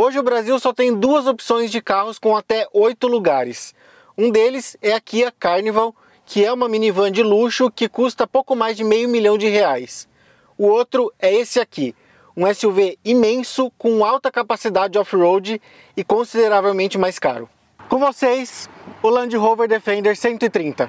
Hoje o Brasil só tem duas opções de carros com até 8 lugares. Um deles é a Kia Carnival, que é uma minivan de luxo que custa pouco mais de R$500 mil. O outro é esse aqui, um SUV imenso com alta capacidade off-road e consideravelmente mais caro. Com vocês, o Land Rover Defender 130.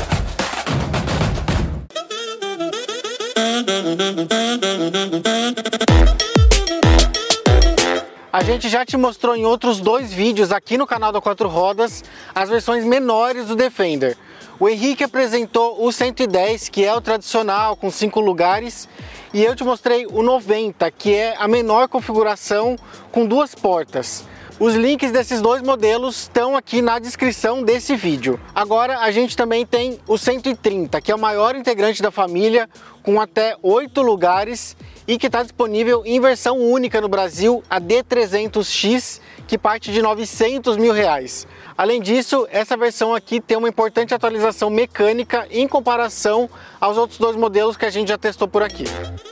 A gente já te mostrou em outros dois vídeos aqui no canal da Quatro Rodas as versões menores do Defender. O Henrique apresentou o 110, que é o tradicional, com 5 lugares, e eu te mostrei o 90, que é a menor configuração com 2 portas. Os links desses dois modelos estão aqui na descrição desse vídeo. Agora a gente também tem o 130, que é o maior integrante da família, com até 8 lugares e que está disponível em versão única no Brasil, a D300X, que parte de R$900 mil. Além disso, essa versão aqui tem uma importante atualização mecânica em comparação aos outros dois modelos que a gente já testou por aqui.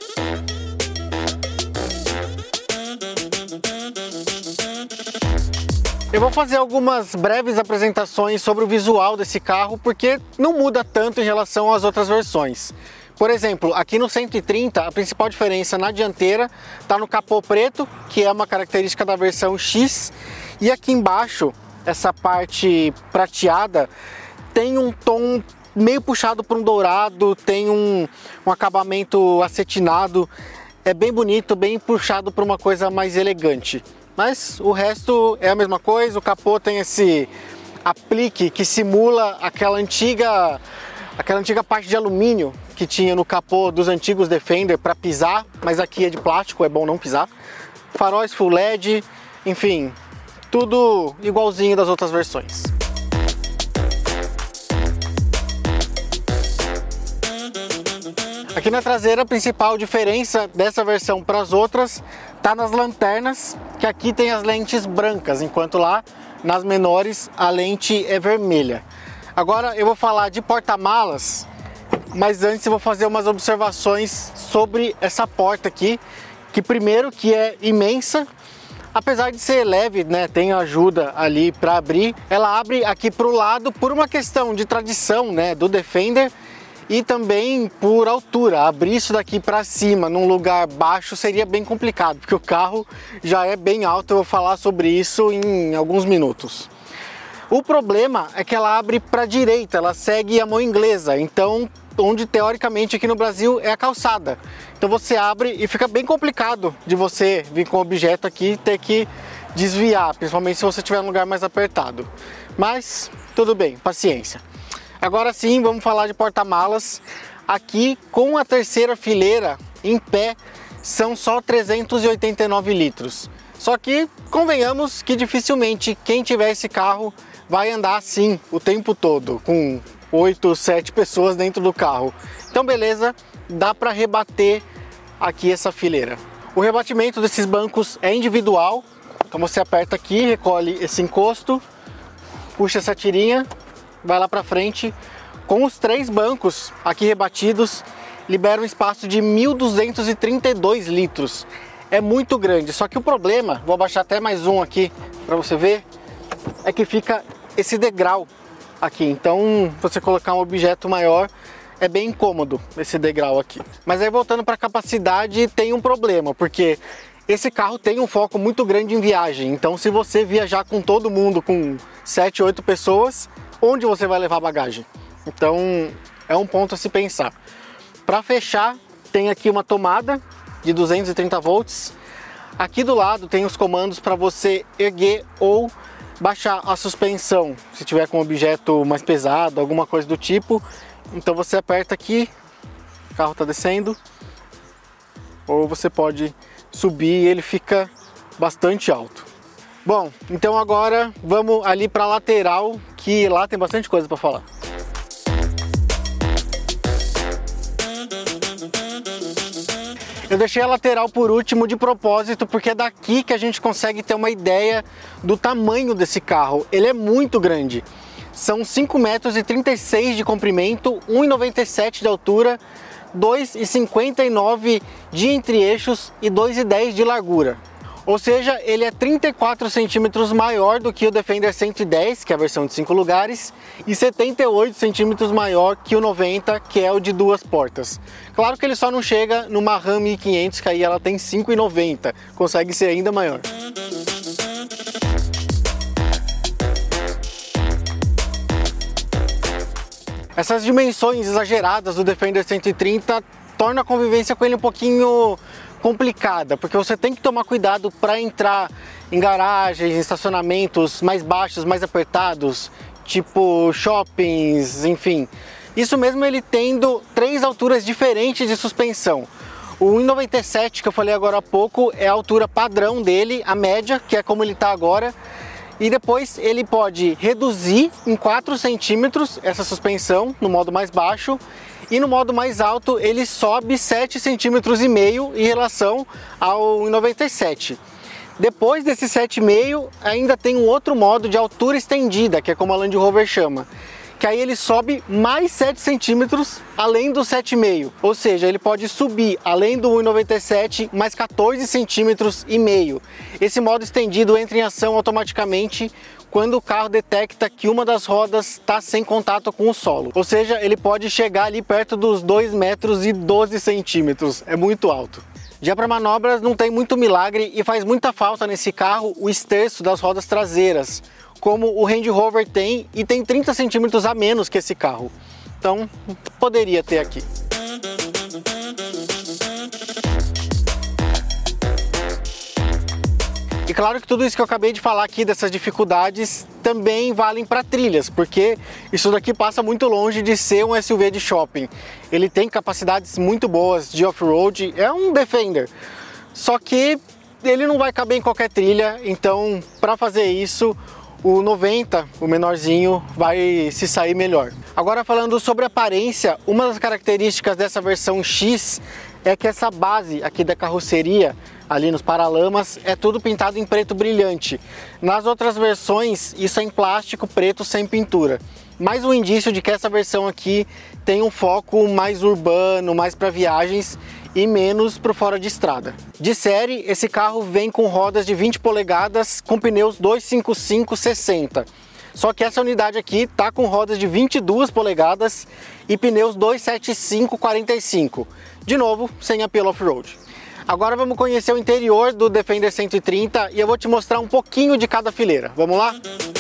Eu vou fazer algumas breves apresentações sobre o visual desse carro, porque não muda tanto em relação às outras versões. Por exemplo, aqui no 130, a principal diferença na dianteira está no capô preto, que é uma característica da versão X, e aqui embaixo, essa parte prateada, tem um tom meio puxado para um dourado, tem um acabamento acetinado, é bem bonito, bem puxado para uma coisa mais elegante. Mas o resto é a mesma coisa. O capô tem esse aplique que simula aquela antiga parte de alumínio que tinha no capô dos antigos Defender para pisar, mas aqui é de plástico, é bom não pisar. Faróis full LED, enfim, tudo igualzinho das outras versões. Aqui na traseira, a principal diferença dessa versão para as outras está nas lanternas, que aqui tem as lentes brancas, enquanto lá nas menores a lente é vermelha. Agora eu vou falar de porta-malas, mas antes eu vou fazer umas observações sobre essa porta aqui, que primeiro que é imensa, apesar de ser leve, né, tem ajuda ali para abrir, ela abre aqui para o lado por uma questão de tradição, né, do Defender, e também por altura. Abrir isso daqui para cima num lugar baixo seria bem complicado, porque o carro já é bem alto. Eu vou falar sobre isso em alguns minutos. O problema é que ela abre para a direita, ela segue a mão inglesa, então onde teoricamente aqui no Brasil é a calçada. Então você abre e fica bem complicado de você vir com o objeto aqui e ter que desviar, principalmente se você estiver num lugar mais apertado. Mas tudo bem, paciência. Agora sim, vamos falar de porta-malas. Aqui, com a terceira fileira em pé, são só 389 litros. Só que, convenhamos que dificilmente quem tiver esse carro vai andar assim o tempo todo, com 8, 7 pessoas dentro do carro. Então beleza, dá para rebater aqui essa fileira. O rebatimento desses bancos é individual, então você aperta aqui, recolhe esse encosto, puxa essa tirinha, vai lá para frente. Com os 3 bancos aqui rebatidos, libera um espaço de 1.232 litros. É muito grande, só que o problema, vou abaixar até mais um aqui para você ver, é que fica esse degrau aqui. Então, você colocar um objeto maior, é bem incômodo esse degrau aqui. Mas aí voltando para a capacidade, tem um problema, porque esse carro tem um foco muito grande em viagem. Então, se você viajar com todo mundo, com 7, 8 pessoas, onde você vai levar bagagem? Então é um ponto a se pensar. Para fechar, tem aqui uma tomada de 230 volts. Aqui do lado tem os comandos para você erguer ou baixar a suspensão, se tiver com um objeto mais pesado, alguma coisa do tipo. Então você aperta aqui, o carro está descendo, ou você pode subir e ele fica bastante alto. Bom, então agora vamos ali para a lateral, que lá tem bastante coisa para falar. Eu deixei a lateral por último de propósito, porque é daqui que a gente consegue ter uma ideia do tamanho desse carro. Ele é muito grande. São 5,36 m de comprimento, 1,97 m de altura, 2,59 de entre-eixos e 2,10 de largura. Ou seja, ele é 34 centímetros maior do que o Defender 110, que é a versão de 5 lugares, e 78 centímetros maior que o 90, que é o de 2 portas. Claro que ele só não chega numa Ram 1500, que aí ela tem 5,90, consegue ser ainda maior. Essas dimensões exageradas do Defender 130 tornam a convivência com ele um pouquinho complicada, porque você tem que tomar cuidado para entrar em garagens, em estacionamentos mais baixos, mais apertados, tipo shoppings, enfim. Isso mesmo ele tendo 3 alturas diferentes de suspensão. O 1,97 que eu falei agora há pouco é a altura padrão dele, a média, que é como ele está agora. E depois ele pode reduzir em 4 centímetros essa suspensão no modo mais baixo, e no modo mais alto ele sobe 7,5 centímetros em relação ao 1,97. Depois desse 7,5 ainda tem um outro modo de altura estendida, que é como a Land Rover chama, que aí ele sobe mais 7 centímetros além do 7,5, ou seja, ele pode subir além do 1,97 mais 14,5 centímetros. Esse modo estendido entra em ação automaticamente quando o carro detecta que uma das rodas está sem contato com o solo, ou seja, ele pode chegar ali perto dos 2,12 metros, é muito alto. Já para manobras não tem muito milagre e faz muita falta nesse carro o esterço das rodas traseiras, como o Range Rover tem, e tem 30 centímetros a menos que esse carro. Então, poderia ter aqui. E claro que tudo isso que eu acabei de falar aqui, dessas dificuldades, também valem para trilhas, porque isso daqui passa muito longe de ser um SUV de shopping. Ele tem capacidades muito boas de off-road, é um Defender, só que ele não vai caber em qualquer trilha, então para fazer isso, o 90, o menorzinho, vai se sair melhor. Agora falando sobre aparência, uma das características dessa versão X é que essa base aqui da carroceria, ali nos paralamas, é tudo pintado em preto brilhante. Nas outras versões, isso é em plástico preto sem pintura. Mais um indício de que essa versão aqui tem um foco mais urbano, mais para viagens e menos para fora de estrada. De série, esse carro vem com rodas de 20 polegadas com pneus 255/60. Só que essa unidade aqui tá com rodas de 22 polegadas e pneus 275/45. De novo, sem apelo off-road. Agora vamos conhecer o interior do Defender 130 e eu vou te mostrar um pouquinho de cada fileira. Vamos lá?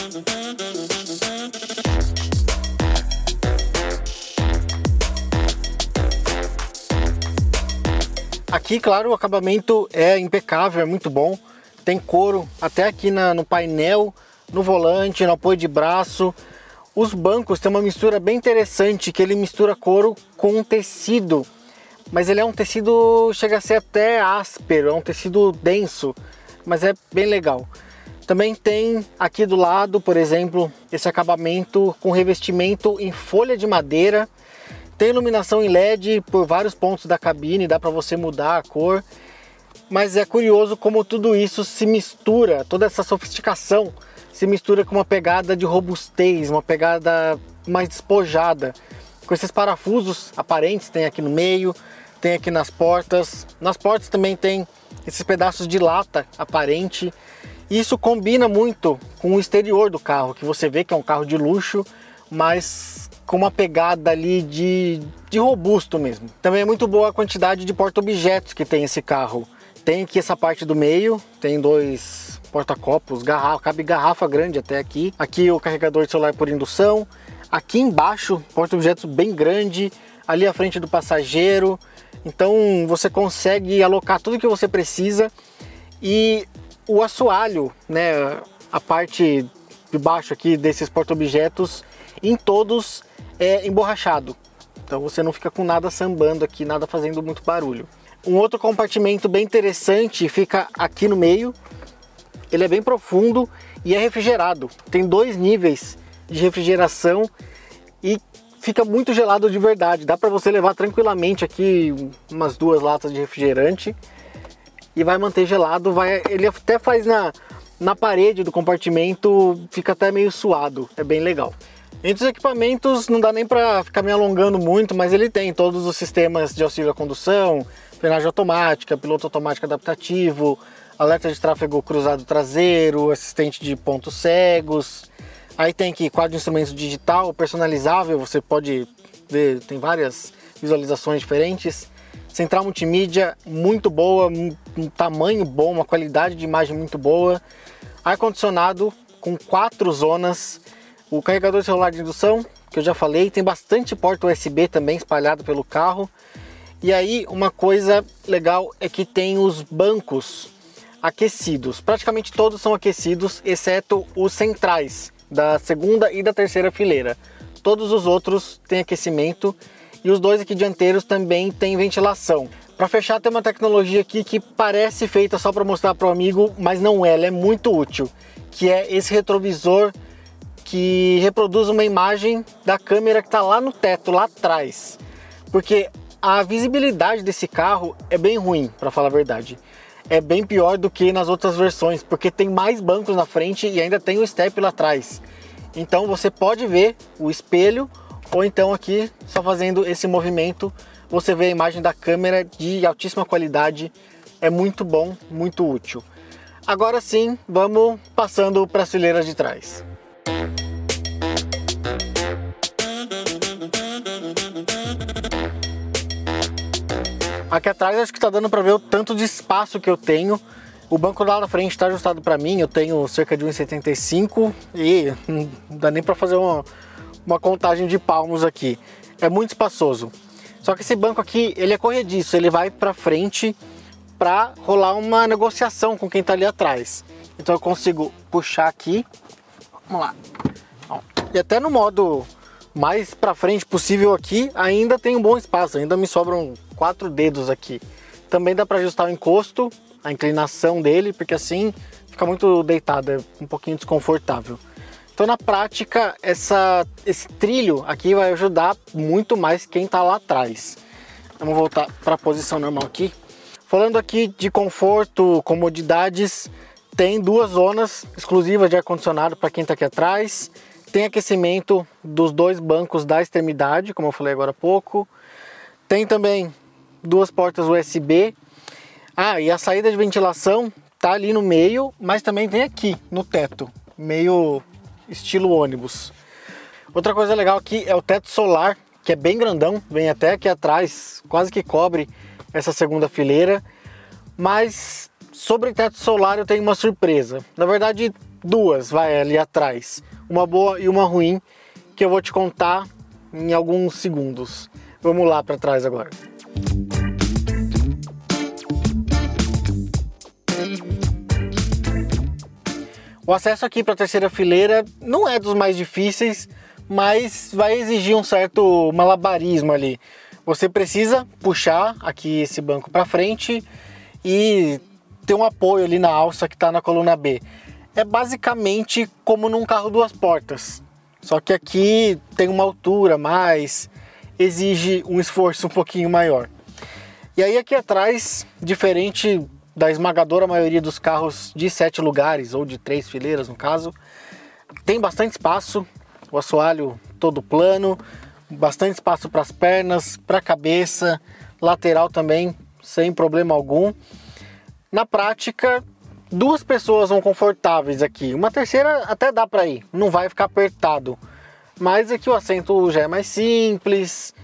Aqui, claro, o acabamento é impecável, é muito bom. Tem couro até aqui no painel, no volante, no apoio de braço. Os bancos têm uma mistura bem interessante, que ele mistura couro com um tecido. Mas ele é um tecido, chega a ser até áspero, é um tecido denso, mas é bem legal. Também tem aqui do lado, por exemplo, esse acabamento com revestimento em folha de madeira. Tem iluminação em LED por vários pontos da cabine, dá para você mudar a cor. Mas é curioso como tudo isso se mistura, toda essa sofisticação se mistura com uma pegada de robustez, uma pegada mais despojada. Com esses parafusos aparentes, tem aqui no meio, tem aqui nas portas. Nas portas também tem esses pedaços de lata aparente. E isso combina muito com o exterior do carro, que você vê que é um carro de luxo, mas com uma pegada ali de robusto mesmo. Também é muito boa a quantidade de porta-objetos que tem esse carro. Tem aqui essa parte do meio, tem 2 porta-copos, cabe garrafa grande até aqui. Aqui o carregador de celular por indução. Aqui embaixo, porta-objetos bem grande, ali à frente do passageiro. Então você consegue alocar tudo que você precisa. E o assoalho, né, a parte de baixo aqui desses porta-objetos, em todos é emborrachado. Então você não fica com nada sambando aqui, nada fazendo muito barulho. Um outro compartimento bem interessante fica aqui no meio. Ele é bem profundo e é refrigerado. Tem 2 níveis de refrigeração e fica muito gelado de verdade. Dá para você levar tranquilamente aqui umas 2 latas de refrigerante e vai manter gelado. Ele até faz na parede do compartimento, fica até meio suado. É bem legal. Entre os equipamentos não dá nem para ficar me alongando muito, mas ele tem todos os sistemas de auxílio à condução, frenagem automática, piloto automático adaptativo, alerta de tráfego cruzado traseiro, assistente de pontos cegos. Aí tem aqui quadro de instrumentos digital, personalizável, você pode ver, tem várias visualizações diferentes. Central multimídia muito boa, um tamanho bom, uma qualidade de imagem muito boa. Ar-condicionado com 4 zonas. O carregador de celular de indução, que eu já falei, tem bastante porta USB também espalhado pelo carro. E aí uma coisa legal é que tem os bancos aquecidos. Praticamente todos são aquecidos, exceto os centrais, da segunda e da terceira fileira. Todos os outros têm aquecimento. E os dois aqui dianteiros também têm ventilação. Para fechar, tem uma tecnologia aqui que parece feita só para mostrar para o amigo, mas não é, ela é muito útil. Que é esse retrovisor que reproduz uma imagem da câmera que está lá no teto, lá atrás. Porque a visibilidade desse carro é bem ruim, para falar a verdade. É bem pior do que nas outras versões, porque tem mais bancos na frente e ainda tem o step lá atrás. Então você pode ver o espelho, ou então aqui, só fazendo esse movimento, você vê a imagem da câmera de altíssima qualidade. É muito bom, muito útil. Agora sim, vamos passando para as fileiras de trás. Aqui atrás acho que está dando para ver o tanto de espaço que eu tenho. O banco lá na frente está ajustado para mim, eu tenho cerca de 1,75 e não dá nem para fazer uma contagem de palmos aqui. É muito espaçoso. Só que esse banco aqui, ele é corrediço, ele vai para frente para rolar uma negociação com quem está ali atrás. Então eu consigo puxar aqui, vamos lá. E até no modo mais para frente possível aqui, ainda tem um bom espaço, ainda me sobram 4 dedos aqui. Também dá para ajustar o encosto, a inclinação dele, porque assim fica muito deitado, é um pouquinho desconfortável. Então na prática, esse trilho aqui vai ajudar muito mais quem está lá atrás. Vamos voltar para a posição normal aqui. Falando aqui de conforto, comodidades, tem 2 zonas exclusivas de ar-condicionado para quem está aqui atrás. Tem aquecimento dos 2 bancos da extremidade, como eu falei agora há pouco. Tem também 2 portas USB. E a saída de ventilação tá ali no meio, mas também tem aqui no teto, meio estilo ônibus. Outra coisa legal aqui é o teto solar, que é bem grandão, vem até aqui atrás, quase que cobre essa segunda fileira. Mas sobre o teto solar eu tenho uma surpresa. Na verdade, 2 vai ali atrás, uma boa e uma ruim, que eu vou te contar em alguns segundos. Vamos lá para trás agora. O acesso aqui para a terceira fileira não é dos mais difíceis, mas vai exigir um certo malabarismo ali. Você precisa puxar aqui esse banco para frente e ter um apoio ali na alça que está na coluna B. É basicamente como num carro 2 portas, só que aqui tem uma altura mais, exige um esforço um pouquinho maior. E aí aqui atrás, diferente da esmagadora maioria dos carros de 7 lugares, ou de 3 fileiras no caso, tem bastante espaço, o assoalho todo plano, bastante espaço para as pernas, para a cabeça, lateral também, sem problema algum. Na prática, 2 pessoas vão confortáveis aqui, uma terceira até dá para ir, não vai ficar apertado, mas aqui o assento já é mais simples,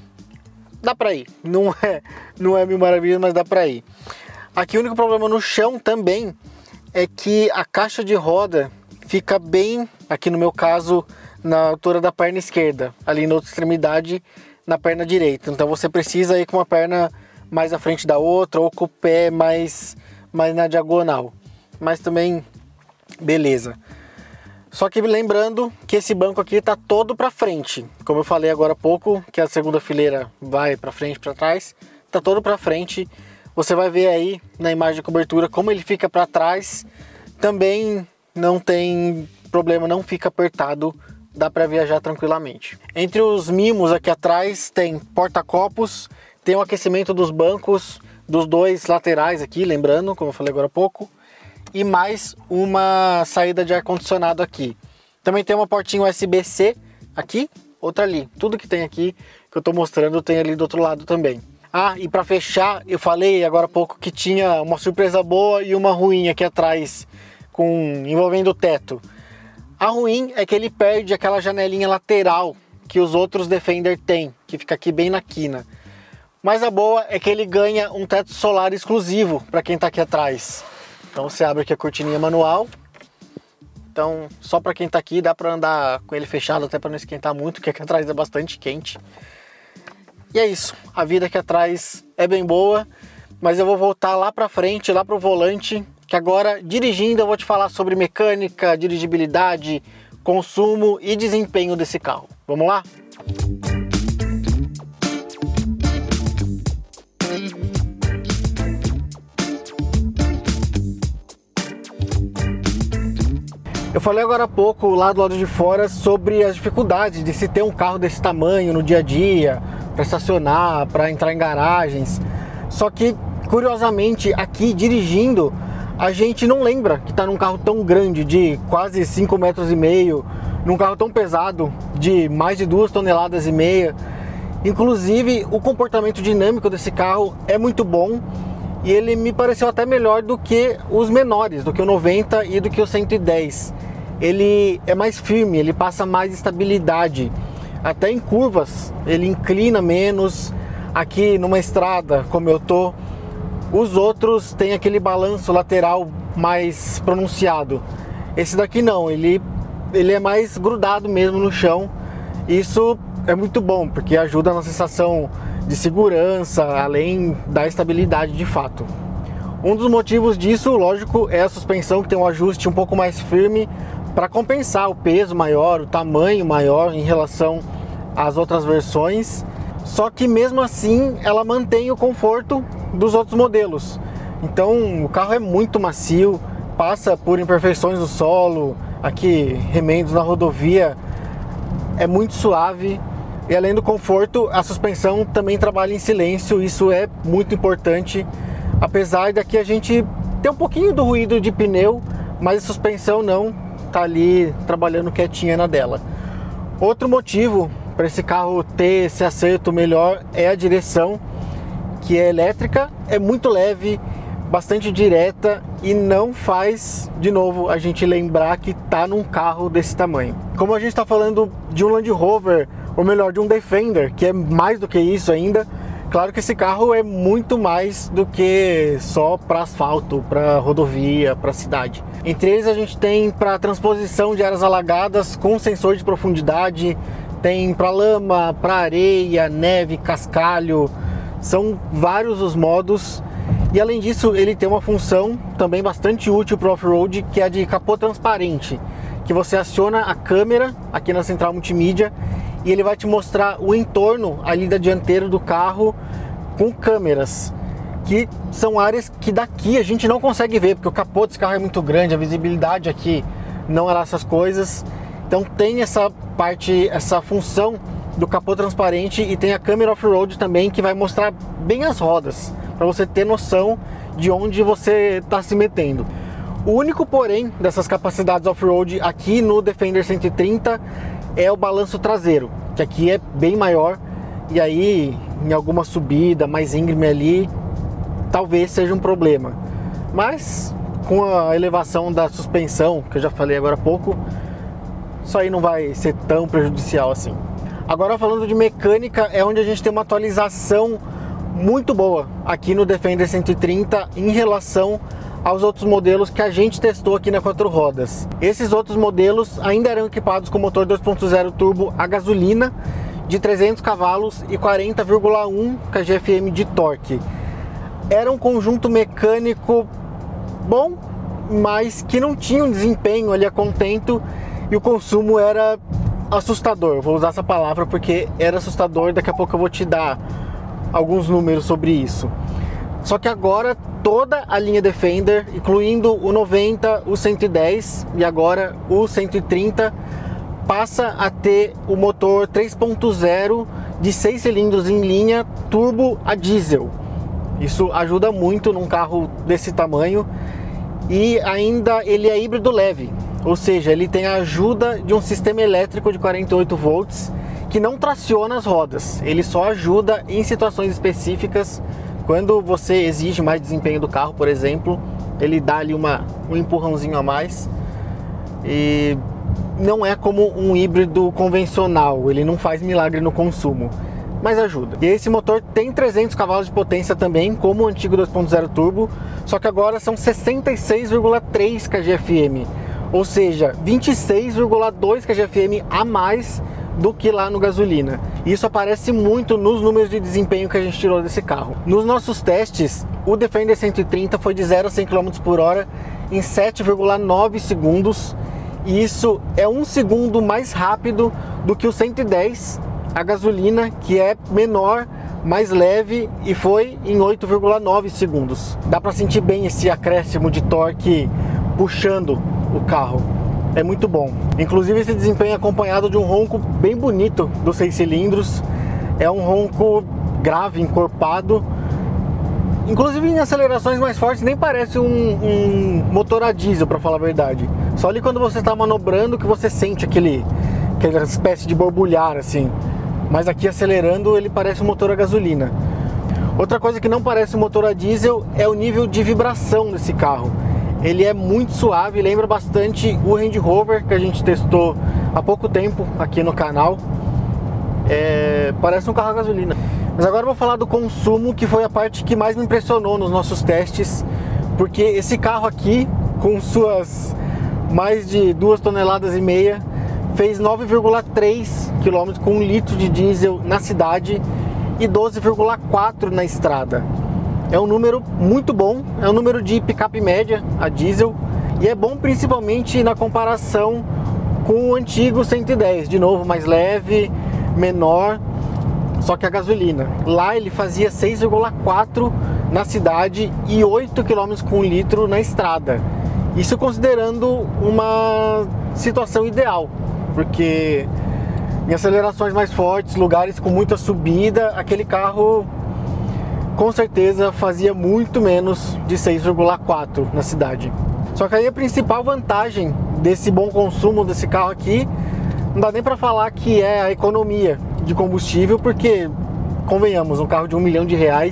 dá para ir, não é mil maravilhas, mas dá para ir. Aqui o único problema no chão também é que a caixa de roda fica bem, aqui no meu caso, na altura da perna esquerda, ali na outra extremidade, na perna direita. Então você precisa ir com uma perna mais à frente da outra ou com o pé mais na diagonal. Mas também, beleza. Só que lembrando que esse banco aqui está todo para frente. Como eu falei agora há pouco, que a segunda fileira vai para frente e para trás, está todo para frente. Você vai ver aí na imagem de cobertura como ele fica para trás. Também não tem problema, não fica apertado, dá para viajar tranquilamente. Entre os mimos aqui atrás tem porta-copos, tem o aquecimento dos bancos, dos 2 laterais aqui, lembrando, como eu falei agora há pouco, e mais uma saída de ar-condicionado aqui. Também tem uma portinha USB-C aqui, outra ali. Tudo que tem aqui que eu estou mostrando tem ali do outro lado também. Ah, e para fechar, eu falei agora há pouco que tinha uma surpresa boa e uma ruim aqui atrás, envolvendo o teto. A ruim é que ele perde aquela janelinha lateral que os outros Defender têm, que fica aqui bem na quina. Mas a boa é que ele ganha um teto solar exclusivo para quem está aqui atrás. Então você abre aqui a cortininha manual. Então só para quem está aqui dá para andar com ele fechado, até para não esquentar muito, porque aqui atrás é bastante quente. E é isso, a vida aqui atrás é bem boa, mas eu vou voltar lá para frente, lá para o volante, que agora dirigindo eu vou te falar sobre mecânica, dirigibilidade, consumo e desempenho desse carro. Vamos lá? Eu falei agora há pouco, lá do lado de fora, sobre as dificuldades de se ter um carro desse tamanho no dia a dia, para estacionar, para entrar em garagens. Só que, curiosamente, aqui dirigindo, a gente não lembra que está num carro tão grande, de quase 5,5 metros, num carro tão pesado, de mais de 2,5 toneladas. Inclusive, o comportamento dinâmico desse carro é muito bom e ele me pareceu até melhor do que os menores, do que o 90 e do que o 110. Ele é mais firme, ele passa mais estabilidade. Até em curvas, ele inclina menos. Aqui numa estrada, como eu tô, os outros têm aquele balanço lateral mais pronunciado. Esse daqui não, ele é mais grudado mesmo no chão. Isso é muito bom, porque ajuda na sensação de segurança, além da estabilidade de fato. Um dos motivos disso, lógico, é a suspensão, que tem um ajuste um pouco mais firme para compensar o peso maior, o tamanho maior em relação às outras versões. Só que mesmo assim ela mantém o conforto dos outros modelos. Então o carro é muito macio, passa por imperfeições no solo, aqui remendos na rodovia, é muito suave. E além do conforto, a suspensão também trabalha em silêncio, isso é muito importante. Apesar daqui a gente ter um pouquinho do ruído de pneu, mas a suspensão não, tá ali trabalhando quietinha na dela. Outro motivo para esse carro ter esse acerto melhor é a direção, que é elétrica, é muito leve, bastante direta e não faz, de novo, a gente lembrar que tá num carro desse tamanho. Como a gente está falando de um Land Rover, ou melhor, de um Defender, que é mais do que isso ainda, claro que esse carro é muito mais do que só para asfalto, para rodovia, para cidade. Entre eles a gente tem para transposição de áreas alagadas com sensor de profundidade, tem para lama, para areia, neve, cascalho, são vários os modos. E além disso ele tem uma função também bastante útil para off-road, que é a de capô transparente, que você aciona a câmera aqui na central multimídia e ele vai te mostrar o entorno ali da dianteira do carro com câmeras, que são áreas que daqui a gente não consegue ver, porque o capô desse carro é muito grande, a visibilidade aqui não é lá essas coisas. Então tem essa parte, essa função do capô transparente, e tem a câmera off-road também, que vai mostrar bem as rodas, para você ter noção de onde você está se metendo. O único porém dessas capacidades off-road aqui no Defender 130 é o balanço traseiro, que aqui é bem maior, e aí em alguma subida mais íngreme ali talvez seja um problema, mas com a elevação da suspensão, que eu já falei agora há pouco, isso aí não vai ser tão prejudicial assim. Agora, falando de mecânica, é onde a gente tem uma atualização muito boa aqui no Defender 130 em relação aos outros modelos que a gente testou aqui na 4 rodas. Esses outros modelos ainda eram equipados com motor 2.0 turbo a gasolina de 300 cavalos e 40,1 kgfm de torque. Era um conjunto mecânico bom, mas que não tinha um desempenho ali a contento, e o consumo era assustador. Vou usar essa palavra porque era assustador, daqui a pouco eu vou te dar alguns números sobre isso. Só que agora toda a linha Defender, incluindo o 90, o 110 e agora o 130, passa a ter o motor 3.0 de 6 cilindros em linha turbo a diesel. Isso ajuda muito num carro desse tamanho, e ainda ele é híbrido leve, ou seja, ele tem a ajuda de um sistema elétrico de 48 volts que não traciona as rodas, ele só ajuda em situações específicas. Quando você exige mais desempenho do carro, por exemplo, ele dá ali um empurrãozinho a mais. E não é como um híbrido convencional, ele não faz milagre no consumo, mas ajuda. E esse motor tem 300 cavalos de potência também, como o antigo 2.0 turbo, só que agora são 66,3 kgfm, ou seja, 26,2 kgfm a mais do que lá no gasolina. Isso aparece muito nos números de desempenho que a gente tirou desse carro. Nos nossos testes, o Defender 130 foi de 0 a 100 km por hora em 7,9 segundos. E isso é 1 segundo mais rápido do que o 110 a gasolina, que é menor, mais leve, e foi em 8,9 segundos. Dá para sentir bem esse acréscimo de torque puxando o carro. É muito bom. Inclusive esse desempenho é acompanhado de um ronco bem bonito dos 6 cilindros. É um ronco grave, encorpado. Inclusive em acelerações mais fortes nem parece um motor a diesel, para falar a verdade. Só ali quando você está manobrando que você sente aquela espécie de borbulhar assim. Mas aqui acelerando ele parece um motor a gasolina. Outra coisa que não parece um motor a diesel é o nível de vibração desse carro. Ele é muito suave, lembra bastante o Range Rover que a gente testou há pouco tempo aqui no canal. Parece um carro a gasolina. Mas agora eu vou falar do consumo, que foi a parte que mais me impressionou nos nossos testes, porque esse carro aqui, com suas mais de 2,5 toneladas, fez 9,3 km com 1 litro de diesel na cidade e 12,4 na estrada. É um número muito bom, é um número de picape média a diesel, e é bom principalmente na comparação com o antigo 110, de novo mais leve, menor, só que a gasolina. Lá ele fazia 6,4 na cidade e 8 km com 1 litro na estrada. Isso considerando uma situação ideal, porque em acelerações mais fortes, lugares com muita subida, aquele carro com certeza fazia muito menos de 6,4 na cidade. Só que aí a principal vantagem desse bom consumo desse carro aqui, não dá nem para falar que é a economia de combustível, porque, convenhamos, um carro de R$1 milhão,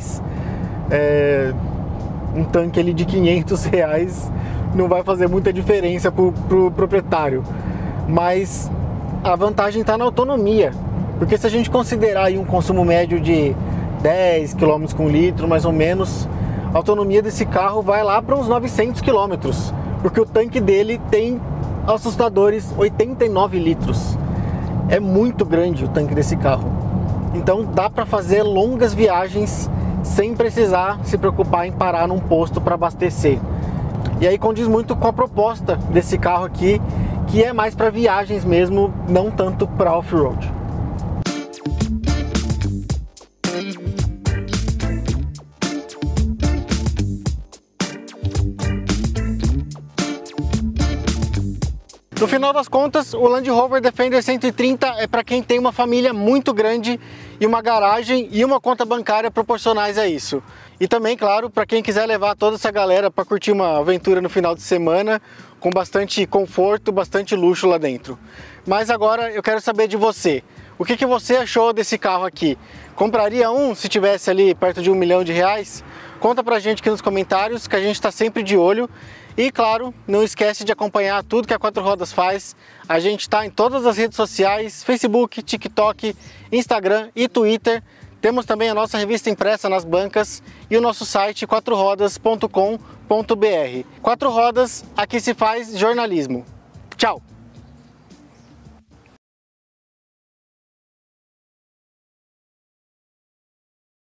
um tanque ali de R$500 não vai fazer muita diferença pro proprietário. Mas a vantagem está na autonomia, porque se a gente considerar aí um consumo médio de 10 km com litro, mais ou menos, a autonomia desse carro vai lá para uns 900 km, porque o tanque dele tem assustadores 89 litros. É muito grande o tanque desse carro. Então dá para fazer longas viagens sem precisar se preocupar em parar num posto para abastecer. E aí condiz muito com a proposta desse carro aqui, que é mais para viagens mesmo, não tanto para off-road. No final das contas, o Land Rover Defender 130 é para quem tem uma família muito grande e uma garagem e uma conta bancária proporcionais a isso. E também, claro, para quem quiser levar toda essa galera para curtir uma aventura no final de semana, com bastante conforto, bastante luxo lá dentro. Mas agora eu quero saber de você. O que você achou desse carro aqui? Compraria um se tivesse ali perto de R$1 milhão? Conta pra gente aqui nos comentários, que a gente está sempre de olho. E claro, não esquece de acompanhar tudo que a Quatro Rodas faz. A gente está em todas as redes sociais, Facebook, TikTok, Instagram e Twitter. Temos também a nossa revista impressa nas bancas e o nosso site quatrorodas.com.br. Quatro Rodas, aqui se faz jornalismo. Tchau!